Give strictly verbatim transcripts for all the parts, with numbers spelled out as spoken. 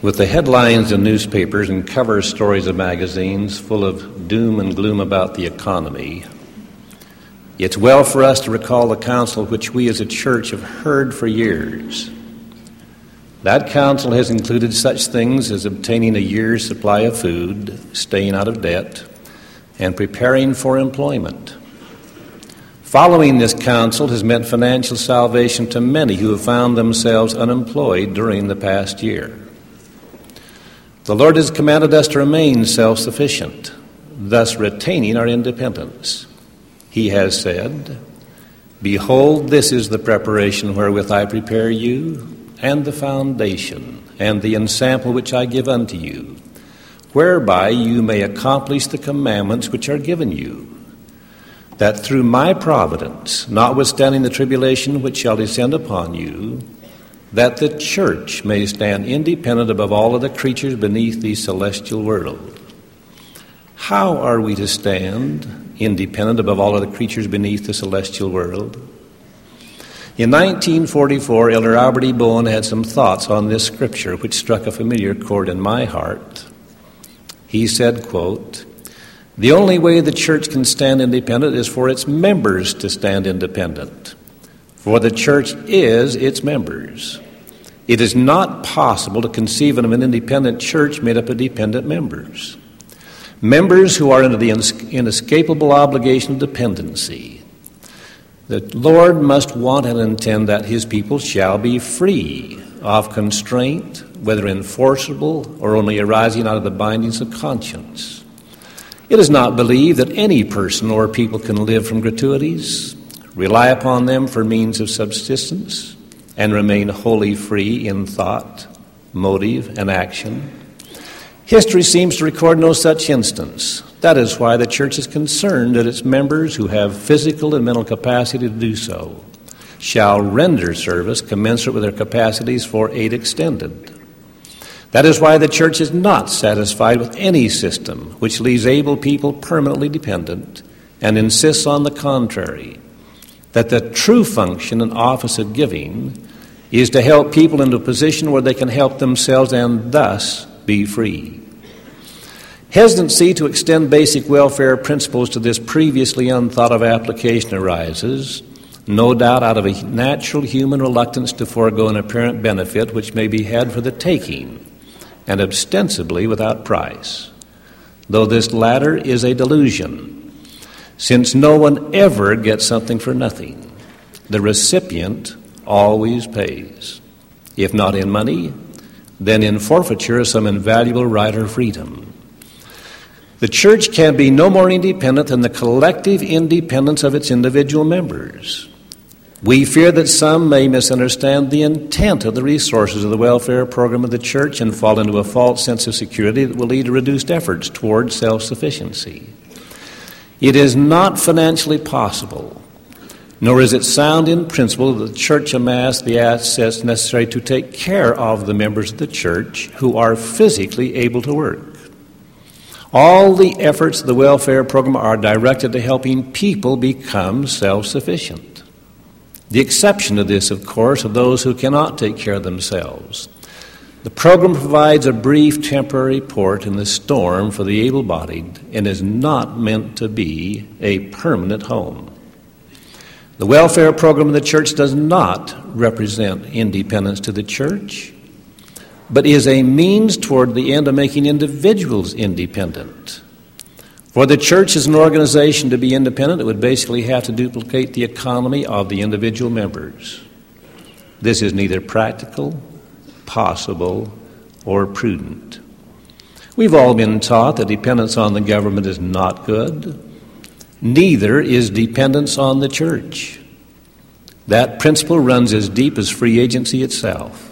With the headlines in newspapers and cover stories of magazines full of doom and gloom about the economy, it's well for us to recall the counsel which we as a church have heard for years. That counsel has included such things as obtaining a year's supply of food, staying out of debt, and preparing for employment. Following this counsel has meant financial salvation to many who have found themselves unemployed during the past year. The Lord has commanded us to remain self-sufficient, thus retaining our independence. He has said, "Behold, this is the preparation wherewith I prepare you, and the foundation, and the ensample which I give unto you, whereby you may accomplish the commandments which are given you, that through my providence, notwithstanding the tribulation which shall descend upon you, that the church may stand independent above all of the creatures beneath the celestial world." How are we to stand independent above all of the creatures beneath the celestial world? In nineteen forty-four, Elder Albert E. Bowen had some thoughts on this scripture which struck a familiar chord in my heart. He said, quote, "The only way the church can stand independent is for its members to stand independent. For the church is its members. It is not possible to conceive of an independent church made up of dependent members. Members who are under the inescapable obligation of dependency. The Lord must want and intend that his people shall be free of constraint, whether enforceable or only arising out of the bindings of conscience. It is not believed that any person or people can live from gratuities, rely upon them for means of subsistence, and remain wholly free in thought, motive, and action. History seems to record no such instance. That is why the church is concerned that its members who have physical and mental capacity to do so shall render service commensurate with their capacities for aid extended. That is why the church is not satisfied with any system which leaves able people permanently dependent and insists on the contrary, that the true function and office of giving is to help people into a position where they can help themselves and thus be free. Hesitancy to extend basic welfare principles to this previously unthought of application arises, no doubt out of a natural human reluctance to forego an apparent benefit which may be had for the taking, and ostensibly without price, though this latter is a delusion, since no one ever gets something for nothing. The recipient always pays, if not in money, then in forfeiture of some invaluable right or freedom. The church can be no more independent than the collective independence of its individual members. We fear that some may misunderstand the intent of the resources of the welfare program of the church and fall into a false sense of security that will lead to reduced efforts toward self-sufficiency. It is not financially possible, nor is it sound in principle that the church amass the assets necessary to take care of the members of the church who are physically able to work. All the efforts of the welfare program are directed to helping people become self-sufficient. The exception to this, of course, are those who cannot take care of themselves. The program provides a brief temporary port in the storm for the able-bodied and is not meant to be a permanent home. The welfare program of the church does not represent independence to the church, but is a means toward the end of making individuals independent. For the church as an organization to be independent, it would basically have to duplicate the economy of the individual members. This is neither practical, possible, or prudent. We've all been taught that dependence on the government is not good. Neither is dependence on the church. That principle runs as deep as free agency itself.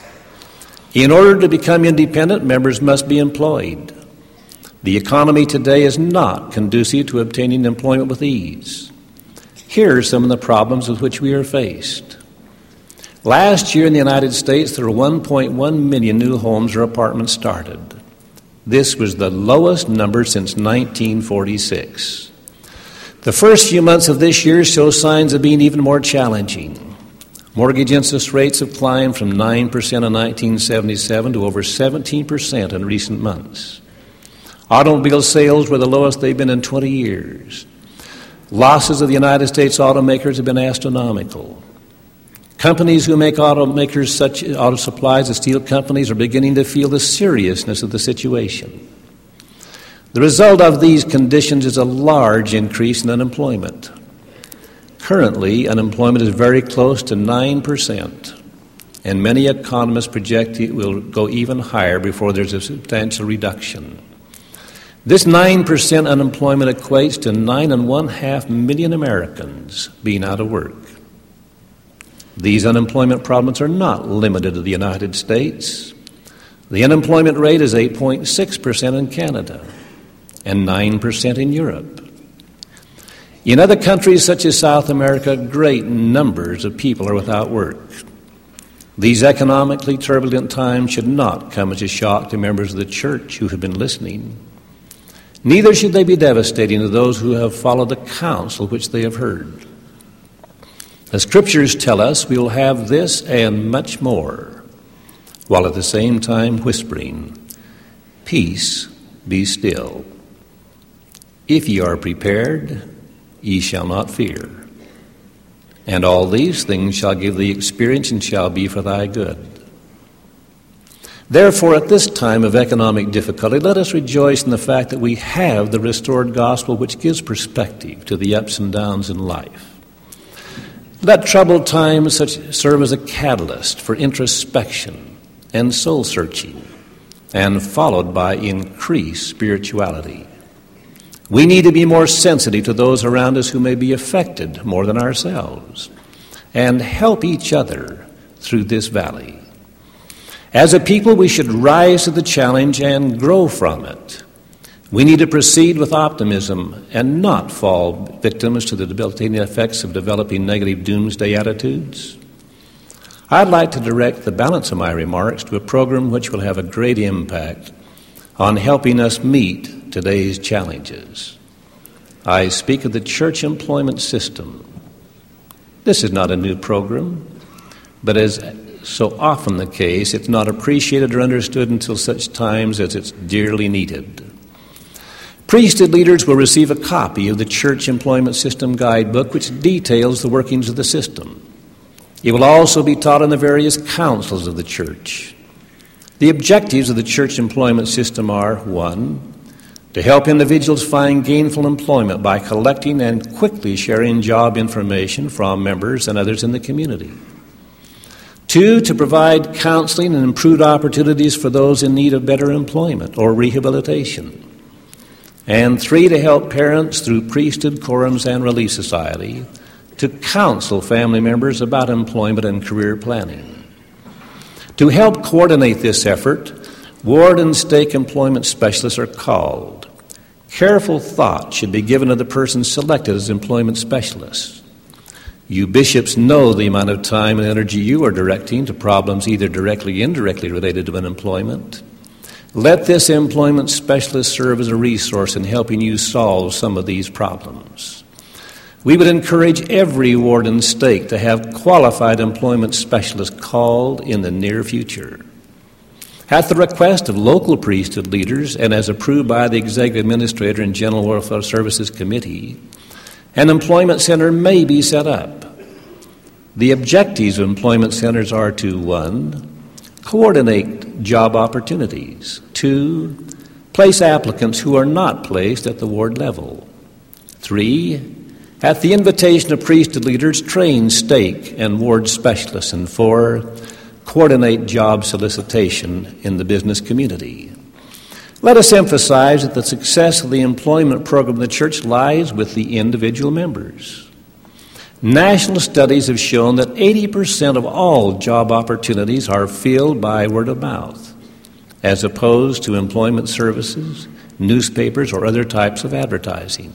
In order to become independent, members must be employed. The economy today is not conducive to obtaining employment with ease. Here are some of the problems with which we are faced. Last year in the United States, there were one point one million new homes or apartments started. This was the lowest number since nineteen forty-six. The first few months of this year show signs of being even more challenging. Mortgage interest rates have climbed from nine percent in nineteen seventy-seven to over seventeen percent in recent months. Automobile sales were the lowest they've been in twenty years. Losses of the United States automakers have been astronomical. Companies who make automakers such auto supplies as steel companies are beginning to feel the seriousness of the situation. The result of these conditions is a large increase in unemployment. Currently, unemployment is very close to nine percent, and many economists project it will go even higher before there's a substantial reduction. This nine percent unemployment equates to nine and one-half million Americans being out of work. These unemployment problems are not limited to the United States. The unemployment rate is eight point six percent in Canada and nine percent in Europe. In other countries such as South America, great numbers of people are without work. These economically turbulent times should not come as a shock to members of the church who have been listening. Neither should they be devastating to those who have followed the counsel which they have heard. The Scriptures tell us we will have this and much more, while at the same time whispering, "Peace, be still. If ye are prepared, ye shall not fear. And all these things shall give thee experience and shall be for thy good." Therefore, at this time of economic difficulty, let us rejoice in the fact that we have the restored gospel which gives perspective to the ups and downs in life. Let troubled times such serve as a catalyst for introspection and soul-searching, and followed by increased spirituality. We need to be more sensitive to those around us who may be affected more than ourselves, and help each other through this valley. As a people, we should rise to the challenge and grow from it. We need to proceed with optimism and not fall victims to the debilitating effects of developing negative doomsday attitudes. I'd like to direct the balance of my remarks to a program which will have a great impact on helping us meet today's challenges. I speak of the church employment system. This is not a new program, but as so often the case, it's not appreciated or understood until such times as it's dearly needed. Priesthood leaders will receive a copy of the Church Employment System Guidebook, which details the workings of the system. It will also be taught in the various councils of the church. The objectives of the church employment system are, one, to help individuals find gainful employment by collecting and quickly sharing job information from members and others in the community. Two, to provide counseling and improved opportunities for those in need of better employment or rehabilitation. And three, to help parents through priesthood, quorums, and Relief Society to counsel family members about employment and career planning. To help coordinate this effort, ward and stake employment specialists are called. Careful thought should be given to the person selected as employment specialists. You bishops know the amount of time and energy you are directing to problems either directly or indirectly related to unemployment. Let this employment specialist serve as a resource in helping you solve some of these problems. We would encourage every ward and stake to have qualified employment specialists called in the near future. At the request of local priesthood leaders and as approved by the Executive Administrator and General Welfare Services Committee, an employment center may be set up. The objectives of employment centers are to, one, coordinate job opportunities. Two, place applicants who are not placed at the ward level. Three, at the invitation of priesthood leaders, train stake and ward specialists. And four, coordinate job solicitation in the business community. Let us emphasize that the success of the employment program of the church lies with the individual members. National studies have shown that eighty percent of all job opportunities are filled by word of mouth, as opposed to employment services, newspapers, or other types of advertising.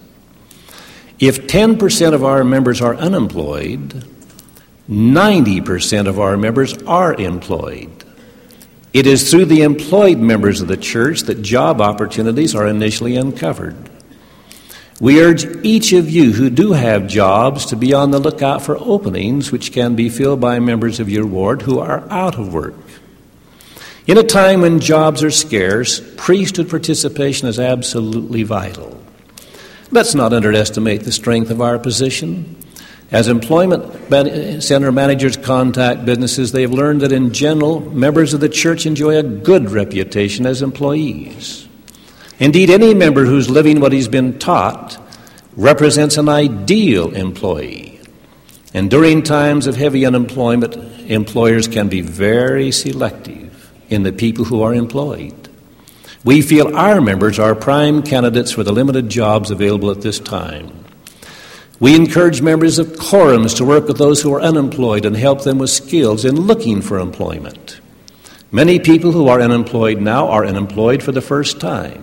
If ten percent of our members are unemployed, ninety percent of our members are employed. It is through the employed members of the church that job opportunities are initially uncovered. We urge each of you who do have jobs to be on the lookout for openings which can be filled by members of your ward who are out of work. In a time when jobs are scarce, priesthood participation is absolutely vital. Let's not underestimate the strength of our position. As employment center managers contact businesses, they have learned that in general, members of the church enjoy a good reputation as employees. Indeed, any member who's living what he's been taught represents an ideal employee. And during times of heavy unemployment, employers can be very selective in the people who are employed. We feel our members are prime candidates for the limited jobs available at this time. We encourage members of quorums to work with those who are unemployed and help them with skills in looking for employment. Many people who are unemployed now are unemployed for the first time.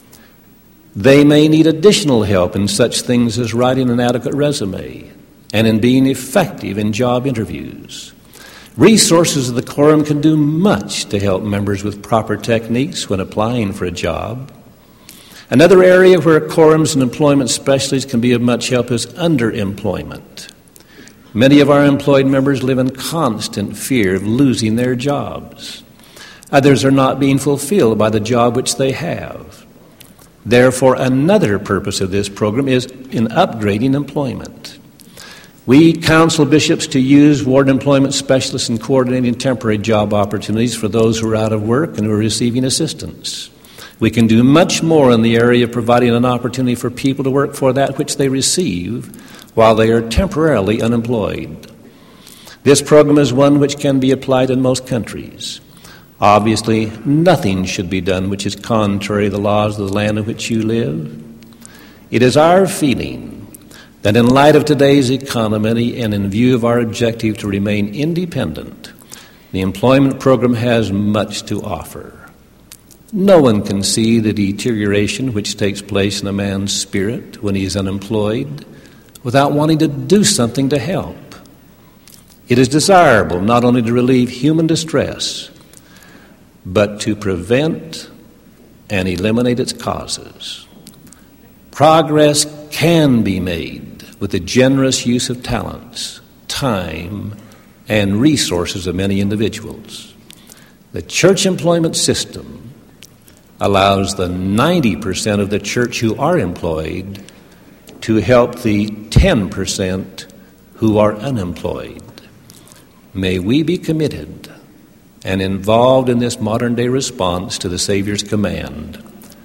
They may need additional help in such things as writing an adequate resume and in being effective in job interviews. Resources of the quorum can do much to help members with proper techniques when applying for a job. Another area where quorums and employment specialists can be of much help is underemployment. Many of our employed members live in constant fear of losing their jobs. Others are not being fulfilled by the job which they have. Therefore, another purpose of this program is in upgrading employment. We counsel bishops to use ward employment specialists in coordinating temporary job opportunities for those who are out of work and who are receiving assistance. We can do much more in the area of providing an opportunity for people to work for that which they receive while they are temporarily unemployed. This program is one which can be applied in most countries. Obviously, nothing should be done which is contrary to the laws of the land in which you live. It is our feeling that in light of today's economy and in view of our objective to remain independent, the employment program has much to offer. No one can see the deterioration which takes place in a man's spirit when he is unemployed without wanting to do something to help. It is desirable not only to relieve human distress, but to prevent and eliminate its causes. Progress can be made with the generous use of talents, time, and resources of many individuals. The church employment system allows the ninety percent of the church who are employed to help the ten percent who are unemployed. May we be committed and involved in this modern-day response to the Savior's command,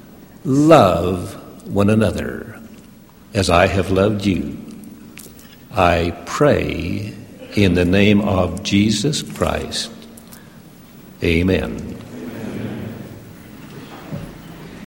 love one another as I have loved you. I pray in the name of Jesus Christ. Amen.